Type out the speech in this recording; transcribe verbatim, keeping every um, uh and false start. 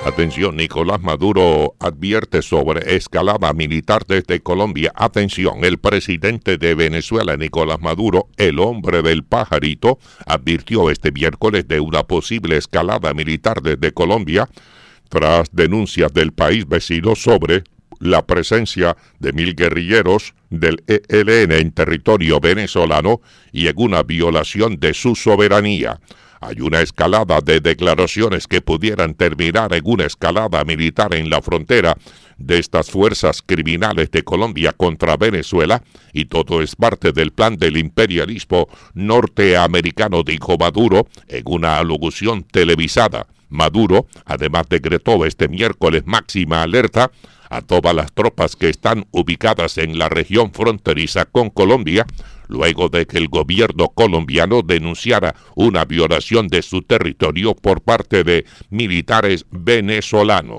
Atención, Nicolás Maduro advierte sobre escalada militar desde Colombia. Atención, el presidente de Venezuela, Nicolás Maduro, el hombre del pajarito, advirtió este miércoles de una posible escalada militar desde Colombia tras denuncias del país vecino sobre la presencia de mil guerrilleros del E L N en territorio venezolano y en una violación de su soberanía. Hay una escalada de declaraciones que pudieran terminar en una escalada militar en la frontera de estas fuerzas criminales de Colombia contra Venezuela, y todo es parte del plan del imperialismo norteamericano, dijo Maduro en una alocución televisada. Maduro además decretó este miércoles máxima alerta a todas las tropas que están ubicadas en la región fronteriza con Colombia, luego de que el gobierno colombiano denunciara una violación de su territorio por parte de militares venezolanos.